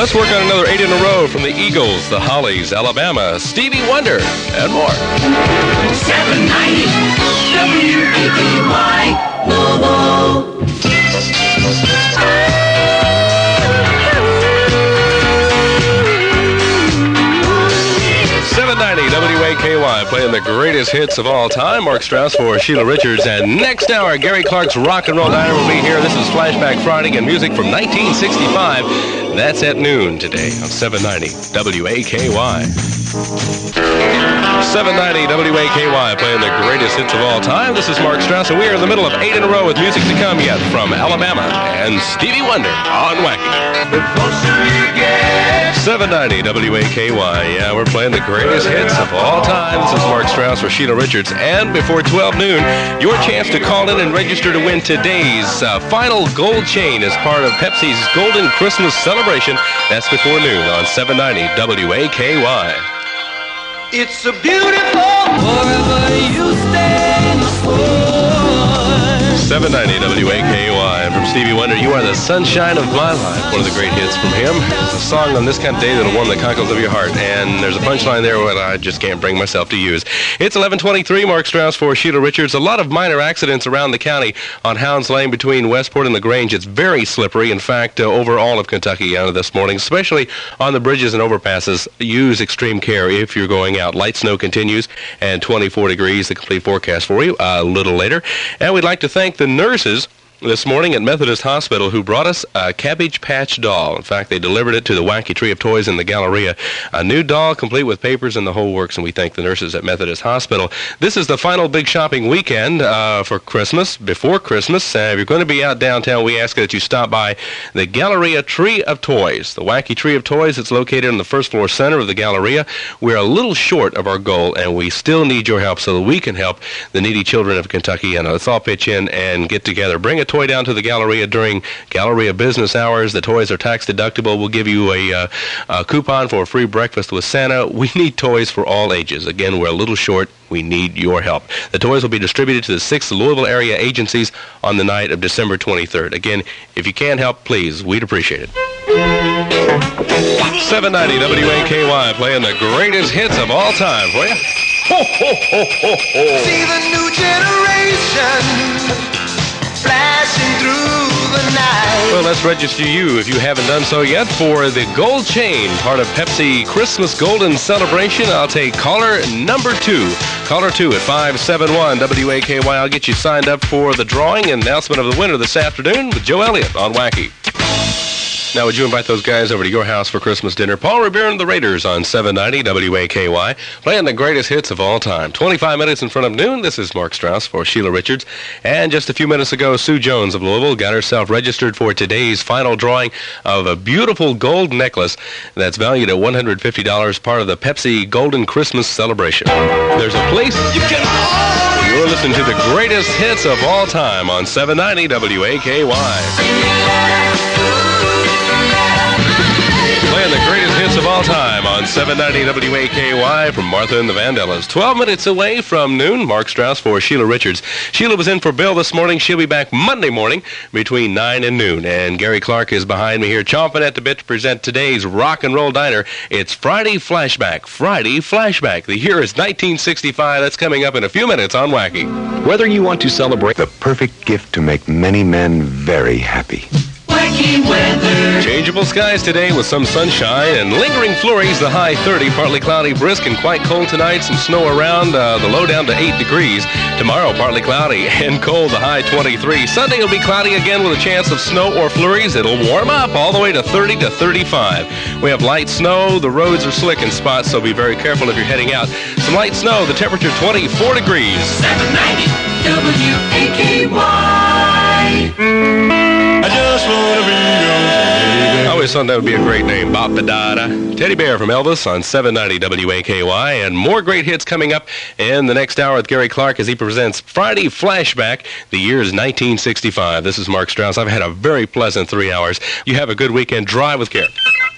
Let's work on another 8 in a row from the Eagles, the Hollies, Alabama, Stevie Wonder, and more. 790 WAKY Louisville. 790 WAKY, playing the greatest hits of all time. Mark Strauss for Sheila Richards. And next hour, Gary Clark's Rock and Roll Diner will be here. This is Flashback Friday and music from 1965. That's at noon today on 790 WAKY. 790 WAKY, playing the greatest hits of all time. This is Mark Strauss, and we are in the middle of 8 in a row with music to come yet from Alabama and Stevie Wonder on Wacky. The closer you get. 790 WAKY, yeah, we're playing the greatest hits of all time. This is Mark Strauss for Sheila Richards. And before 12 noon, your chance to call in and register to win today's final gold chain as part of Pepsi's Golden Christmas Celebration. That's before noon on 790 WAKY. It's a beautiful forever you stand for. 790 WAKY. From Stevie Wonder, You Are the Sunshine of My Life. One of the great hits from him. It's a song on this kind of day that'll warm the cockles of your heart. And there's a punchline there that I just can't bring myself to use. It's 11:23. Mark Strauss for Sheila Richards. A lot of minor accidents around the county on Hounds Lane between Westport and LaGrange. It's very slippery. In fact, over all of Kentucky this morning, especially on the bridges and overpasses. Use extreme care if you're going out. Light snow continues and 24 degrees. The complete forecast for you a little later. And we'd like to thank the nurses this morning at Methodist Hospital who brought us a Cabbage Patch doll. In fact, they delivered it to the Wacky Tree of Toys in the Galleria. A new doll complete with papers and the whole works, and we thank the nurses at Methodist Hospital. This is the final big shopping weekend for Christmas, before Christmas. If you're going to be out downtown, we ask that you stop by the Galleria Tree of Toys. The Wacky Tree of Toys, it's located in the first floor center of the Galleria. We're a little short of our goal, and we still need your help so that we can help the needy children of Kentucky. And let's all pitch in and get together. Bring a toy down to the Galleria during Galleria business hours. The toys are tax deductible. We'll give you a coupon for a free breakfast with Santa. We need toys for all ages. Again, we're a little short. We need your help. The toys will be distributed to the 6 Louisville area agencies on the night of December 23rd. Again, if you can help, please, we'd appreciate it. 790 WAKY, playing the greatest hits of all time for you. Ho, ho, ho, ho, ho. See the new generation flashing through the night. Well, let's register you, if you haven't done so yet, for the Gold Chain, part of Pepsi Christmas Golden Celebration. I'll take caller number 2. Caller 2 at 571 WAKY. I'll get you signed up for the drawing and announcement of the winner this afternoon with Joe Elliott on Wacky. Now, would you invite those guys over to your house for Christmas dinner? Paul Revere and the Raiders on 790 WAKY, playing the greatest hits of all time. 25 minutes in front of noon. This is Mark Strauss for Sheila Richards. And just a few minutes ago, Sue Jones of Louisville got herself registered for today's final drawing of a beautiful gold necklace that's valued at $150, part of the Pepsi Golden Christmas Celebration. There's a place you can hide. You're listening to the greatest hits of all time on 790 WAKY. Playing the greatest hits of all time on 790 WAKY from Martha and the Vandellas. 12 minutes away from noon. Mark Strauss for Sheila Richards. Sheila was in for Bill this morning. She'll be back Monday morning between 9 and noon. And Gary Clark is behind me here, chomping at the bit to present today's Rock and Roll Diner. It's Friday Flashback. Friday Flashback. The year is 1965. That's coming up in a few minutes on Wacky. Whether you want to celebrate the perfect gift to make many men very happy. Wacky weather. Changeable skies today with some sunshine and lingering flurries. The high 30, partly cloudy, brisk, and quite cold tonight. Some snow around, the low down to 8 degrees. Tomorrow, partly cloudy and cold, the high 23. Sunday will be cloudy again with a chance of snow or flurries. It'll warm up all the way to 30 to 35. We have light snow. The roads are slick in spots, so be very careful if you're heading out. Some light snow. The temperature 24 degrees. 790 WAKY. I just want to be yours. I always thought that would be a great name. Bop-a-da-da. Teddy Bear from Elvis on 790 WAKY. And more great hits coming up in the next hour with Gary Clark as he presents Friday Flashback. The year is 1965. This is Mark Strauss. I've had a very pleasant 3 hours. You have a good weekend. Drive with care.